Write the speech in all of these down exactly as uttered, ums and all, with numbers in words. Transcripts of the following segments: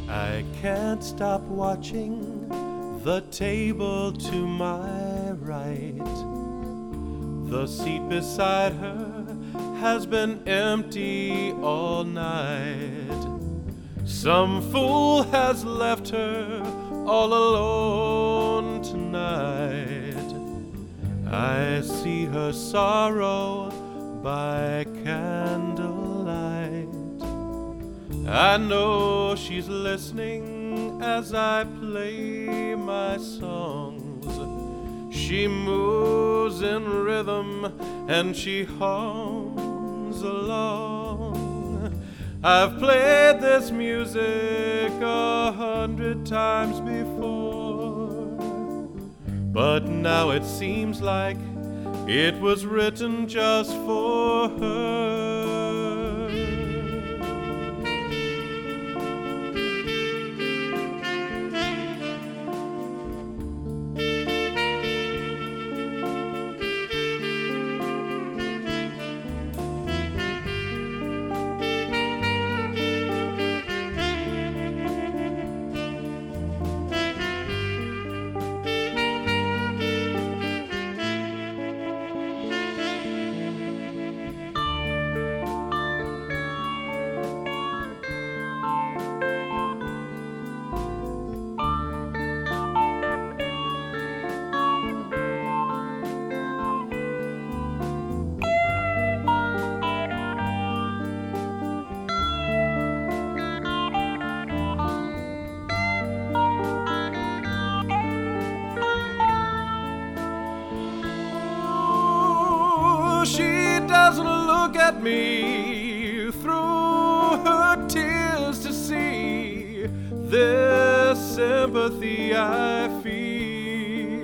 I can't stop watching the table to my right. The seat beside her has been empty all night. Some fool has left her all alone tonight. I see her sorrow by candlelight. I know she's listening as I play my songs. She moves in rhythm and she hums along. I've played this music a hundred times before, but now it seems like it was written just for her. She doesn't look at me through her tears to see this sympathy I feel,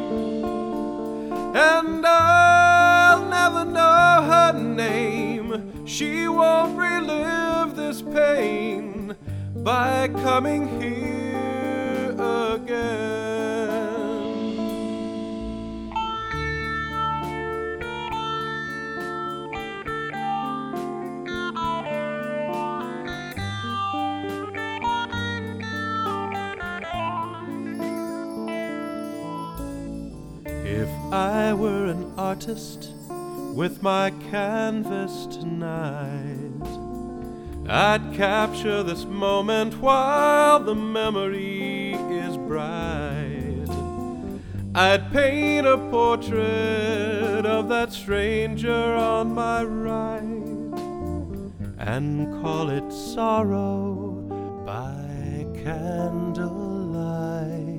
and I'll never know her name. She won't relive this pain by coming here again. If I were an artist with my canvas tonight, I'd capture this moment while the memory is bright. I'd paint a portrait of that stranger on my right and call it Sorrow by Candlelight.